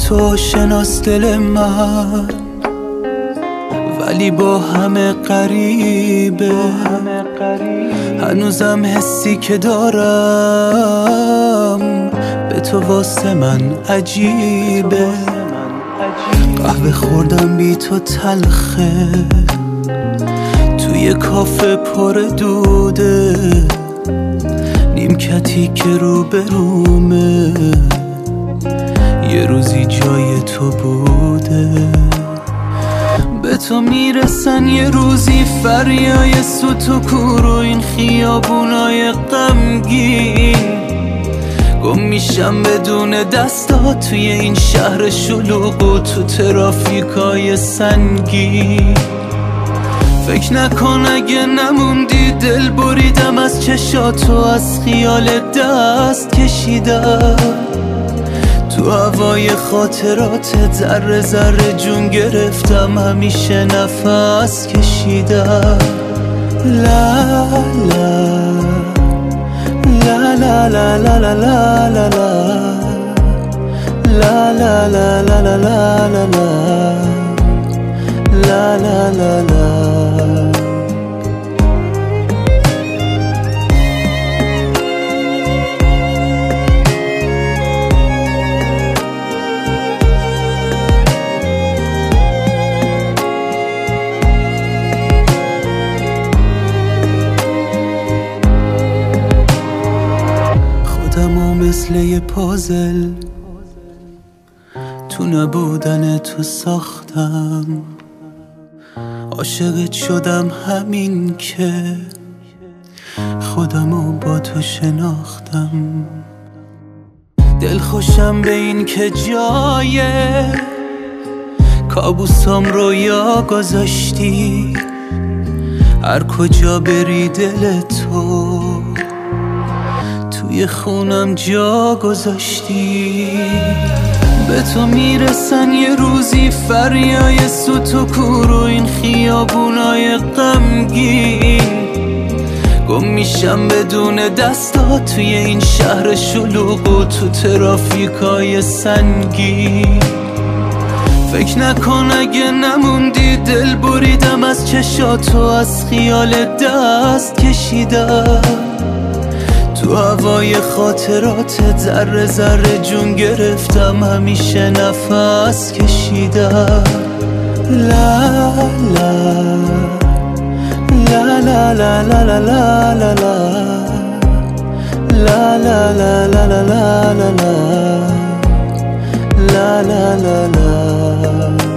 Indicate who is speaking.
Speaker 1: تو شناس دل من، ولی با همه غریبه. هنوزم حسی که دارم به تو واسه من عجیبه. قهوه خوردم بی تو تلخه، توی کافه پر دوده، نیمکتی که رو به رومه، یه روزی جای تو بوده. به تو میرسن یه روزی فریای سوت و کور و این خیابونای غمگین، گم میشم بدون دستا توی این شهر شلوغ و تو ترافیکای سنگین. فکر نکن اگه نموندی دل بریدم از چشاتو، از خیال دست کشیدم تو هوای خاطرات، ذره ذره جون گرفتم، همیشه نفس کشیدم. لا لا لا لا لا لا لا لا لا لا لا لا لا لا لا لا لا. خودمو مثل یه پازل تو نبودن تو ساختم، عاشقت شدم همین که خودمو با تو شناختم. دل خوشم به این که جای کابوسام رویا گذاشتی، هر کجا بری دل تو توی خونم جا گذاشتی. به تو میرسن یه روزی فریای سوت و کور و این خیابونای غمگین، گم میشم بدون دستا توی این شهر شلوغ و تو ترافیکای سنگین. فکر نکن اگه نموندی دل بریدم از چشاتو، از خیال دست کشیدم تو هوای خاطرات، ذره ذره جون گرفتم، همیشه نفس کشیدم. لا لا لا لا لا لا لا لا لا لا لا لا لا لا لا لا لا لا لا.